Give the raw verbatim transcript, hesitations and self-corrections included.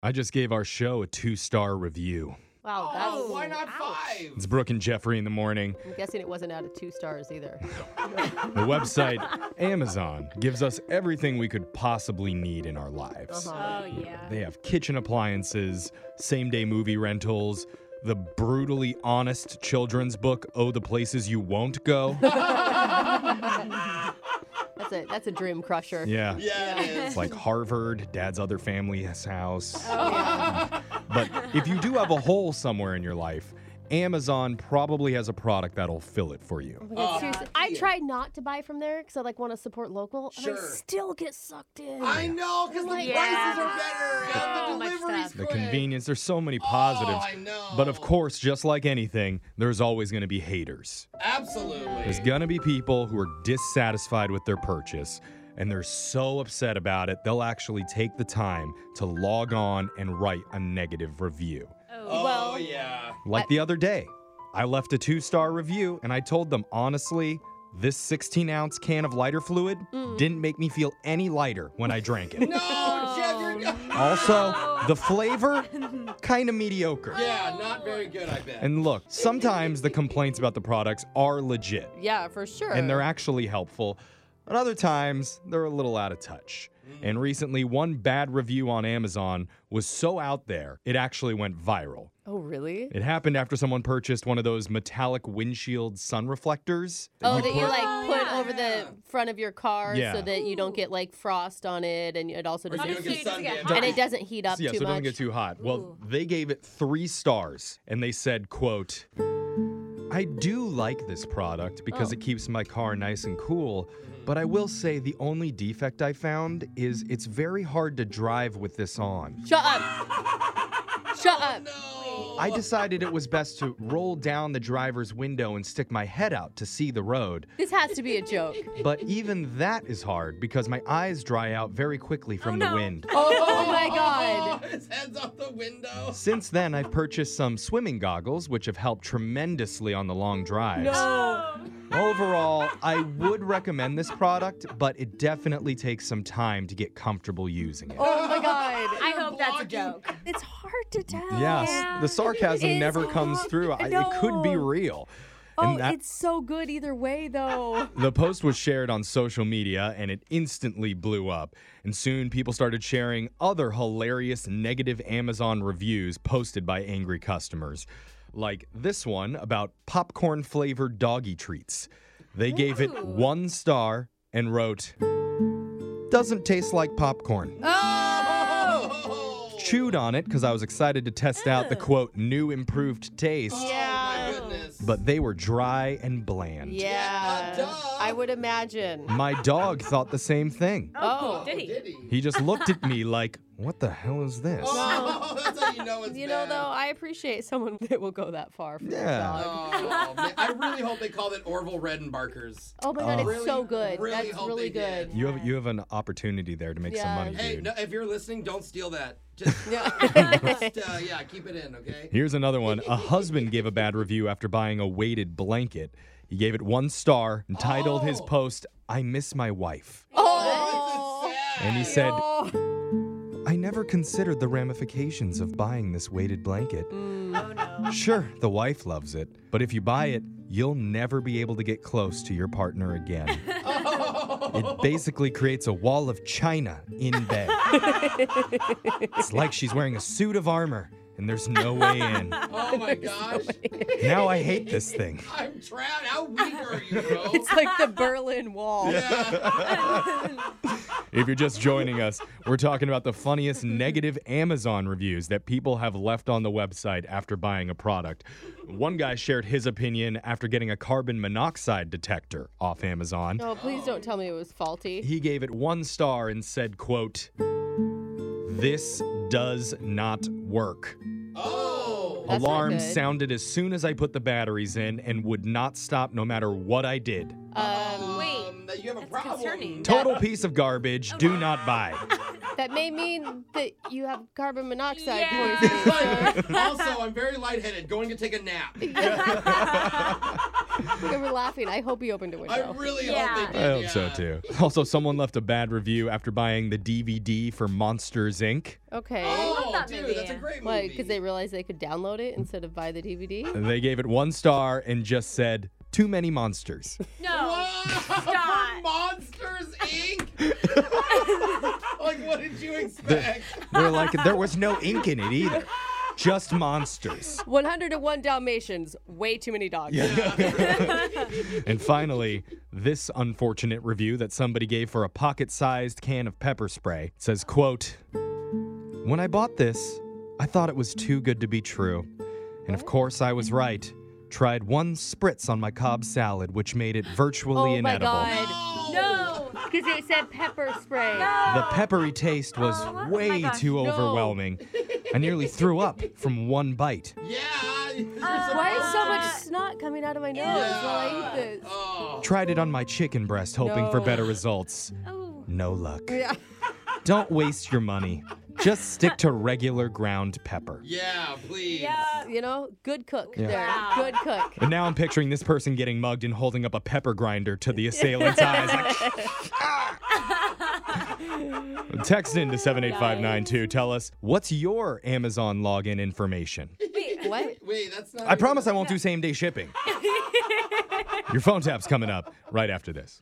I just gave our show a two-star review. Wow, that's... Oh, why not five? It's Brooke and Jeffrey in the morning. I'm guessing it wasn't out of two stars either. The website, Amazon, gives us everything we could possibly need in our lives. Uh-huh. Oh, yeah. They have kitchen appliances, same-day movie rentals, the brutally honest children's book, Oh, the Places You Won't Go. That's a that's a dream crusher. Yeah. Yeah, it It's is. like Harvard, Dad's other family's house. Oh, yeah. But if you do have a hole somewhere in your life, Amazon probably has a product that'll fill it for you. Oh my God, Oh, seriously. yeah. I try not to buy from there because I like want to support local, and I Sure. still get sucked in. I know, because the Yeah. prices are better So and the much delivery's stuff. The quick. convenience, there's so many positives. Oh, I know. But of course, just like anything, there's always going to be haters. Absolutely. There's going to be people who are dissatisfied with their purchase, and they're so upset about it, they'll actually take the time to log on and write a negative review. Oh, Well- yeah. Like the other day, I left a two-star review, and I told them, honestly, this sixteen-ounce can of lighter fluid didn't make me feel any lighter when I drank it. No, Jeff, you're... Also, the flavor, kind of mediocre. Yeah, not very good, I bet. And look, sometimes the complaints about the products are legit, Yeah, for sure. and they're actually helpful. But other times, they're a little out of touch. And recently, one bad review on Amazon was so out there, it actually went viral. Oh, really? It happened after someone purchased one of those metallic windshield sun reflectors. Oh, you that you put- like Oh, put yeah. over the front of your car Yeah. so that you don't get like frost on it, and it also Or you doesn't don't so get it doesn't sun get damage. hot. and it doesn't heat up yeah, too so it much. doesn't get too hot. Well, Ooh. they gave it three stars, and they said, quote, I do like this product because Oh. it keeps my car nice and cool, but I will say the only defect I found is it's very hard to drive with this on. Shut up! Shut up! No. I decided it was best to roll down the driver's window and stick my head out to see the road. This has to be a joke. But even that is hard because my eyes dry out very quickly from the no. wind. Oh my God! His head's out the window. Since then, I've purchased some swimming goggles, which have helped tremendously on the long drives. No. Overall, I would recommend this product, but it definitely takes some time to get comfortable using it. Oh my God! I hope that's a blocking- joke. It's hard to tell. Yes, Yeah. the sarcasm It's never comes hard. through. I, it could be No. real. Oh, And that- it's so good either way, though. The post was shared on social media and it instantly blew up. And soon people started sharing other hilarious negative Amazon reviews posted by angry customers. Like this one about popcorn flavored doggy treats. They gave it Ooh. one star and wrote, doesn't taste like popcorn. Oh! Chewed on it because I was excited to test out the quote, new improved taste. Oh, Yeah. my goodness. But they were dry and bland. Yeah. duh. I would imagine. My dog thought the same thing. Oh. Did he? Did he? He just looked at me like, what the hell is this? Oh, that's how you know it's You know, bad. though, I appreciate someone that will go that far for their Yeah. dog. Oh, man. I really hope they called it Orville Redenbarkers. Oh my God, it's Really, so good. really That's hope really they good. did. You have you have an opportunity there to make some Yeah. money, Hey, dude. no, if you're listening, don't steal that. Just, Yeah. just uh, yeah, keep it in, okay? Here's another one. A husband gave a bad review after buying a weighted blanket. He gave it one star and titled his Oh. post, I miss my wife. Oh. this is sad. And he said, Oh. I never considered the ramifications of buying this weighted blanket. Mm. Oh, no. Sure, the wife loves it, but if you buy it, you'll never be able to get close to your partner again. It basically creates a wall of China in bed. It's like she's wearing a suit of armor, and there's no way in. Oh my gosh. Now I hate this thing. I'm trapped. How weak are you, bro? It's like the Berlin Wall. If you're just joining us, we're talking about the funniest negative Amazon reviews that people have left on the website after buying a product. One guy shared his opinion after getting a carbon monoxide detector off Amazon. Oh, please don't tell me it was faulty. He gave it one star and said, quote, this does not work. Oh. That's not Alarm good. sounded as soon as I put the batteries in and would not stop no matter what I did. Um, Wait, Um, that you have a that's problem. concerning. Total piece of garbage. Do not buy. that may mean that you have carbon monoxide Yeah. poisoning. sir. also, I'm very lightheaded. Going to take a nap. We were laughing. I hope he opened a window. I really Yeah. hope they I did. hope yeah. so too. Also, someone left a bad review after buying the D V D for Monsters Incorporated. Okay. Oh, love that dude, movie. that's a great movie. Why? Because they realized they could download it instead of buy the D V D? They gave it one star and just said, too many monsters. No. Whoa, Stop. Monsters Incorporated. Like, what did you expect? They're like, there was no ink in it either. Just monsters. one hundred one Dalmatians. Way too many dogs. And finally, this unfortunate review that somebody gave for a pocket-sized can of pepper spray says, quote, when I bought this, I thought it was too good to be true. And of course I was right. Tried one spritz on my Cobb salad, which made it virtually Oh my inedible. God. No. Because it said pepper spray. The peppery taste was Oh, oh my way gosh, too no. overwhelming. I nearly threw up from one bite. Yeah. you're Why is so much supposed snot coming out of my nose Yeah. while I eat this? Oh. Tried it on my chicken breast, hoping for No. better results. Oh. No luck. Yeah. Don't waste your money. Just stick to regular ground pepper. Yeah, please. Yeah. You know, good cook Yeah. there. Wow. Good cook. And now I'm picturing this person getting mugged and holding up a pepper grinder to the assailant's eyes. Like, text in to seven eight five nine two. Tell us, what's your Amazon login information? Wait. What? Wait, that's not. I promise I won't do same day shipping. Your phone tap's coming up right after this.